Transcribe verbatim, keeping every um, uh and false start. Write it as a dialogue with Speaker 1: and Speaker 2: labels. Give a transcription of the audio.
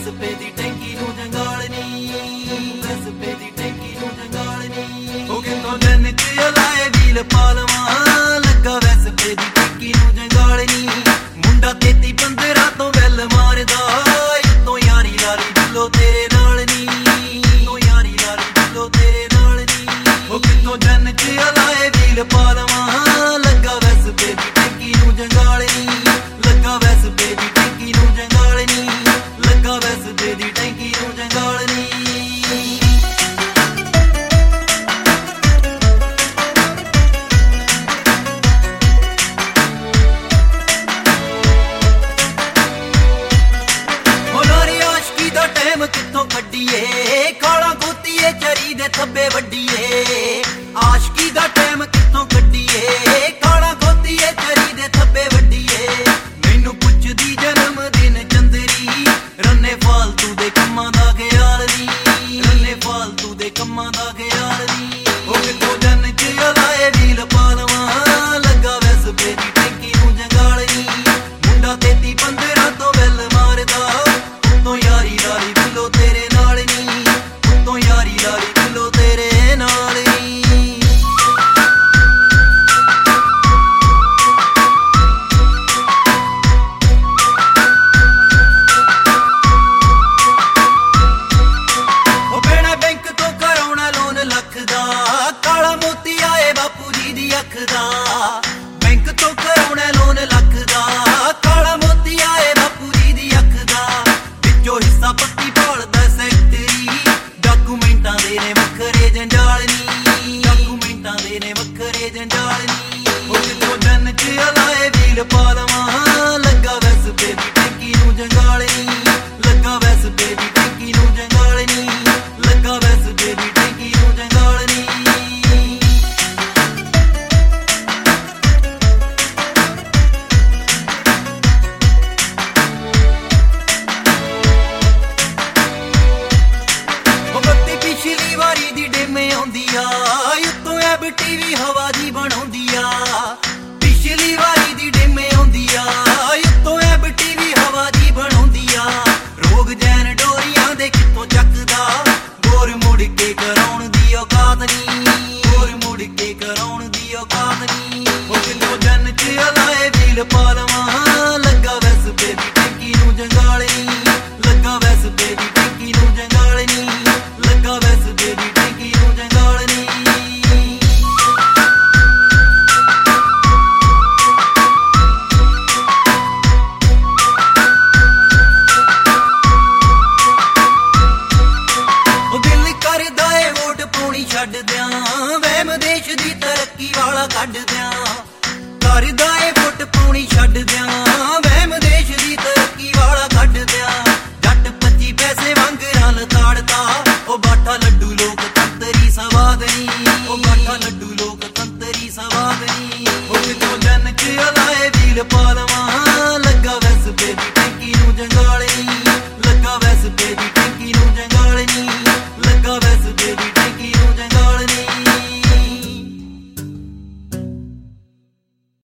Speaker 1: ਵੈਸਪੇ ਦੀ ਟੈਂਕੀ ਨੂੰ ਜੰਗਾਲਨੀ, ਵੈਸਪੇ ਦੀ ਟੈਂਕੀ ਨੂੰ ਜੰਗਾਲਨੀ। ਉਹ ਕਿਤੋਂ ਜਨ ਚ ਲਾਏ ਵੀਲ ਪਾਲਵਾ, ਲੱਗਾ ਵੈਸਪੇ ਦੀ ਟੈਂਕੀ ਨੂੰ ਜੰਗਾਲਨੀ। ਮੁੰਡਾ ਤੇਤੀ ਪੰਦਰਾਂ ਤੋਂ ਵੈਲ ਮਾਰਦਾ, ਉਤੋਂ ਯਾਰੀ ਲਾਰੀ ਦਿਲੋਂ ਤੇਰੇ ਨਾਲ ਨੀ, ਉਤੋਂ ਯਾਰੀ ਲਾਰੀ ਦਿਲੋਂ ਤੇਰੇ ਨਾਲ ਨੀ। ਉਹ ਕਿਤੋਂ ਜਨ ਚ ਲਾਏ ਵੀਲ ਪਾਲਵਾ, ਲੱਗਾ ਵੈਸਪੇ ਦੀ ਟੈਂਕੀ ਨੂੰ ਜੰਗਾਲਨੀ, ਲੱਗਾ ਵੈਸਪੇ ਦੀ ਟੈਂਕੀ ਨੂੰ ਜੰਗਾਲਨੀ, ਲੱਗਾ ਵੈਸਪੇ ਦੀ ਟੈਂਕੀ ਨੂੰ ਜੰਗਾਲਨੀ। ਕਿੱਥੋਂ ਕੱਢੀਏ ਖਾਲਾਂ ਗੋਤੀਏ ਚਰੀ ਦੇ ਥੱਬੇ ਵੱਡੀਏ, ਆਸ਼ਕੀ ਦਾ ਟਾਈਮ ਕਿੱਥੋਂ ਕੱਢੀਏ ਖਾਲਾਂ ਗੋਤੀਏ ਚਰੀ ਦੇ ਥੱਬੇ ਵੱਡੀਏ। ਮੈਨੂੰ ਪੁੱਛਦੀ ਜਨਮ ਦਿਨ ਚੰਦਰੀ, ਰੰਨੇ ਫਾਲਤੂ ਦੇ ਕੰਮਾਂ ਦਾ ਖਿਆਲ ਨੀ, ਰੰਨੇ ਫਾਲਤੂ ਦੇ ਕੰਮਾਂ ਦਾ ਖਿਆਲ ਨੀ। ਉਹ ਕਿੱਥੋਂ ਜਨ ਚ ਲਾਏ ਵੀਲ ਪਾਲਵਾ, ਲੱਗਾ ਵੈਸਪੇ ਦੀ ਟੈਂਕੀ ਨੂੰ ਜੰਗਾਲਨੀ। ਮੁੰਡਾ ਤੇਤੀ ਪੰਦਰਾਂ ਤੋਂ ਵੈਲ ਮਾਰਦਾ, ਉਤੋਂ ਯਾਰੀ ਲਾਰੀ ਦਿਲੋਂ ਤੇਰੇ ਨਾਲ ਨੀ, ਉਤੋਂ ਯਾਰੀ ਲਾਰੀ ਦਿਲੋਂ ਤੇਰੇ ਨਾਲ ਨੀ। ਉਹ ਬੇੜਾ ਬੈਂਕ ਤੋਂ ਕਰਾਉਣਾ ਲੋਨ ਲੱਖ ਦਾ, ਕਾਲਾ ਮੋਤੀ ਆਏ ਬਾਪੂ ਜੀ ਦੀ ਅੱਖ ਦਾ। ਬੈਂਕ ਤੋਂ ਕਰਾਉਣਾ ਲੋਨ ਲੱਖ ਦਾ, ਕਾਲਾ ਮੋਤੀ ਆਏ ਬਾਪੂ ਜੀ ਦੀ ਅੱਖ ਦਾ। ਵਿੱਚੋਂ ਹਿੱਸਾ ਪੱਤੀ ਭਾਲਦਾ ਸੈਕਟਰੀ, ਡਾਕੂਮੈਂਟਾਂ ਦੇ ਨੇ ਵੱਖਰੇ ਜੰਜਾਲ ਨੀ, ਡਾਕੂਮੈਂਟਾਂ ਦੇ ਨੇ ਵੱਖਰੇ ਜੰਜਾਲ ਨੀ। ਉਹ ਕਿਤੋਂ ਜਨ ਚ ਲਾਏ ਵੀਲ ਪਾਲਵਾ, ਲੱਗਾ ਵੈਸਪੇ ਦੀ ਟੈਂਕੀ ਨੂੰ ਜੰਗਾਲਨੀ, ਲੱਗਾ ਵੈਸਪੇ ਦੀ ਟੈਂਕੀ ਨੂੰ ਜੰਗਾਲਨੀ, ਲੱਗਾ ਵੈਸਪੇ ਦੀ ਟੈਂਕੀ ਨੂੰ ਜੰਗਾਲਨੀ। ਪਿਛਲੀ ਵਾਰੀ ਦੀ ਡੇਮੇ ਆਉਂਦੀ ਆ, ਉਤੋਂ ਐਬ ਟੀਵੀ ਹਵਾ ਦੀ ਬਣਾਉਂਦੀ